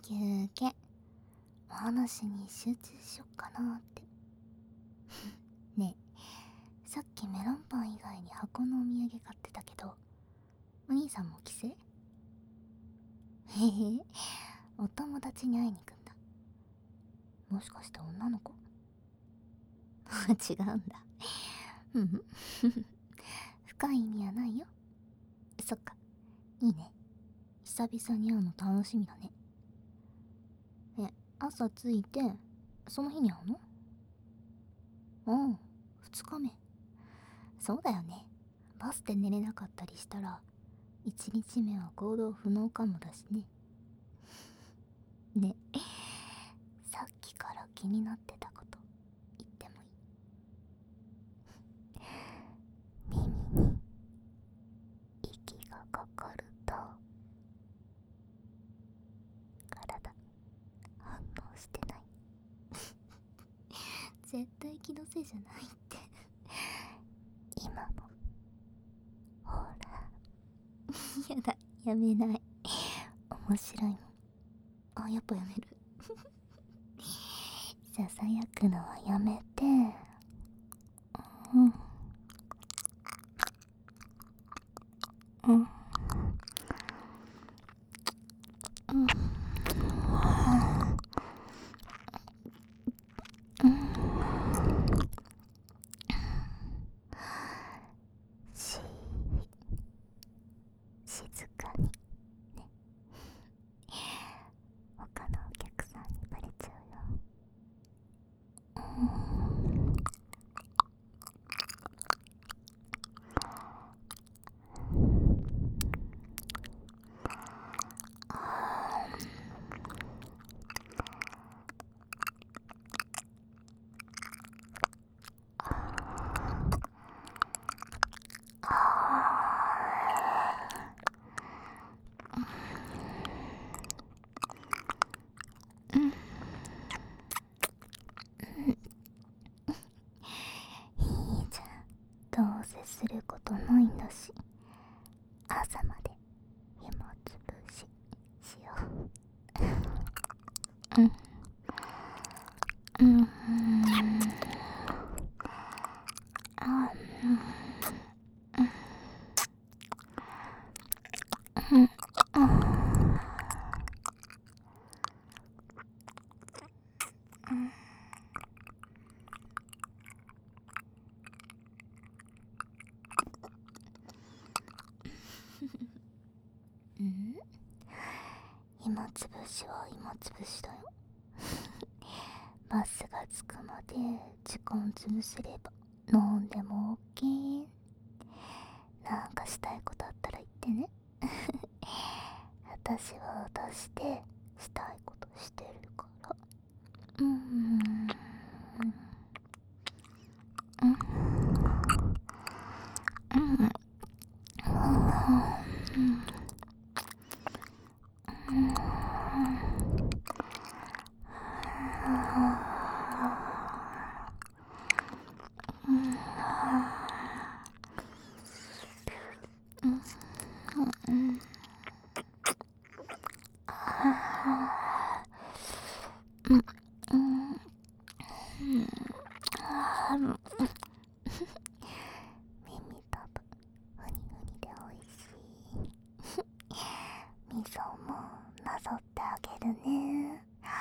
休憩。お話に集中しよっかなって。ねえ、さっきメロンパン以外に箱のお土産買ってたけど、お兄さんも帰省？へへ、お友達に会いに行くんだ。もしかして女の子？違うんだ。うん。深い意味はないよ。そっか、いいね。久々に会うの楽しみだね。朝着いて、その日に会うの？うん、2日目。そうだよね。バスで寝れなかったりしたら、1日目は行動不能かもだしね。ね、さっきから気になってたこと言ってもいい？耳に息がかかると体反応してない？絶対気のせいじゃないって。今もほら。やだ、やめない。面白いもん。あ、やっぱやめる。ささやくのはやめて。うんうんうんうん。し静かにね。他のお客さんにバレちゃうよ。いいじゃん、どうせすることないんだし、朝まで暇つぶししよう。うんあ暇つぶしは暇つぶしだよ。バスが着くまで時間潰せれば飲んでも OK。 なんかしたいことあったら言ってね。私は私でしたいことしてるから。耳たぶふにふにでおいしい。みそもなぞってあげるね。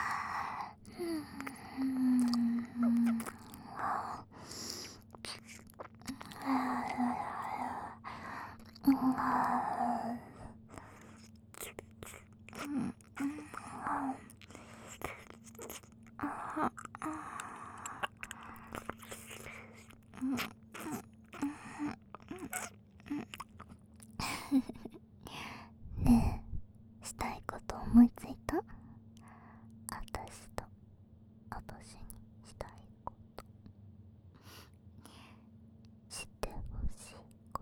ねえ、したいこと思いついた？私と私にしたいこと、してほしいこと。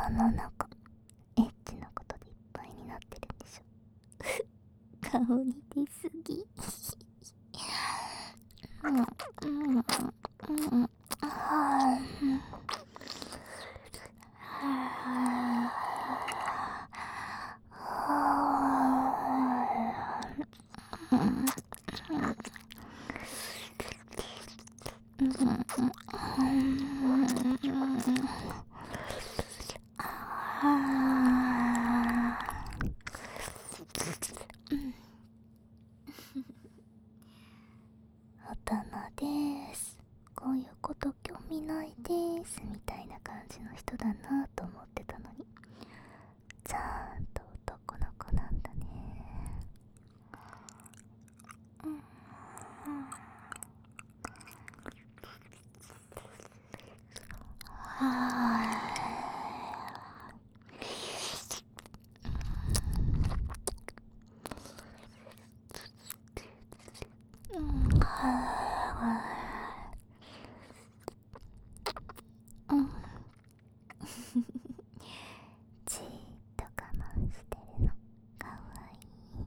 頭の中エッチなことでいっぱいになってるんでしょ。顔に出すぎ。大人です。こういうこと興味ないですみたいな感じの人だなと思ってたのに、ちゃんと男の子なんだね。じーっと我慢してるのかわいい。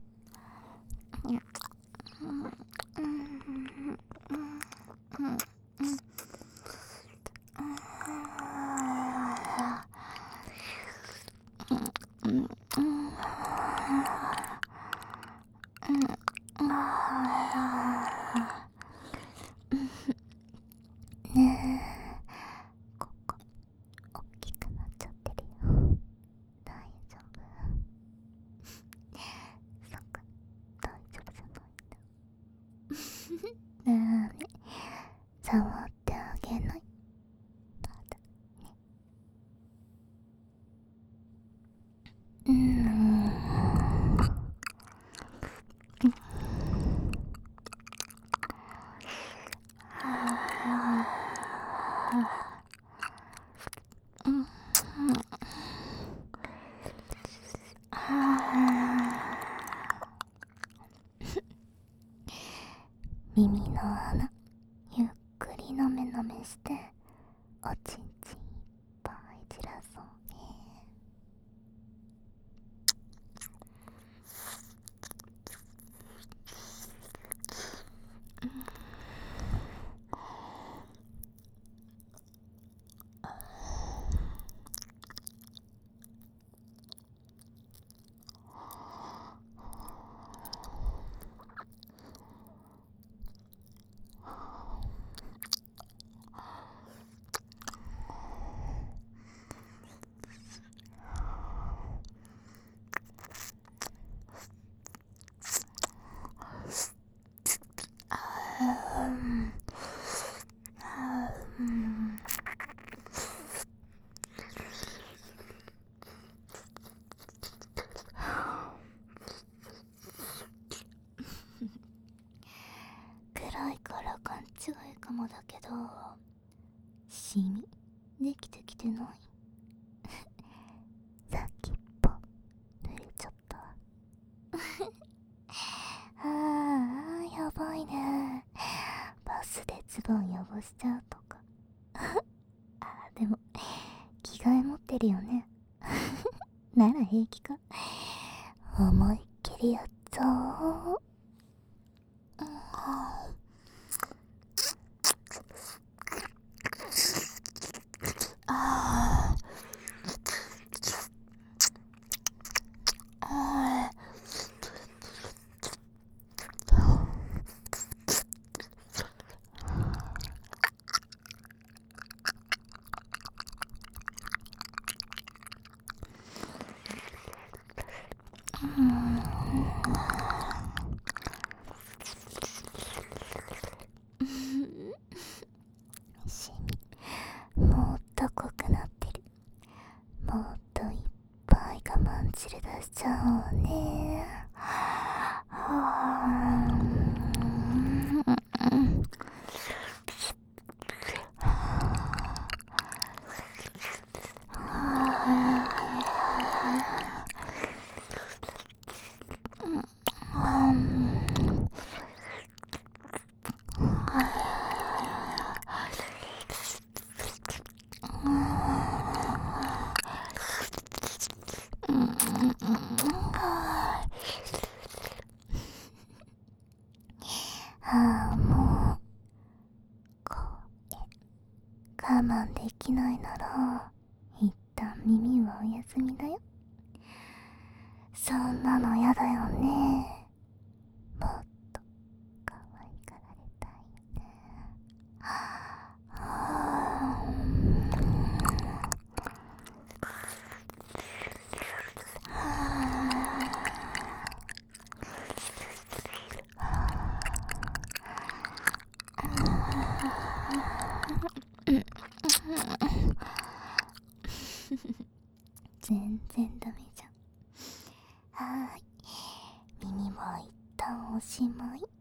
ねえ、ここ大きくなっちゃってるよ。大丈夫？そっか、大丈夫じゃないんだ。ねえ、触ってあげない？まだね。耳の穴ゆっくりなめなめしておちんちんいっぱい散らそうね。暗いから勘違いかもだけど、シミできてきてない？先っぽ濡れちゃった。やばいね。バスでズボン汚しちゃうとか。でも着替え持ってるよね。なら平気か。思いっきりやっちゃおう。シミもっと濃くなってる。もっといっぱい我慢汁出しちゃおうね。 慢できないなら一旦耳はお休みだよ。そんなのやだよね。もっと可愛がられたいよね。全然ダメじゃん。はーい、耳も一旦おしまい。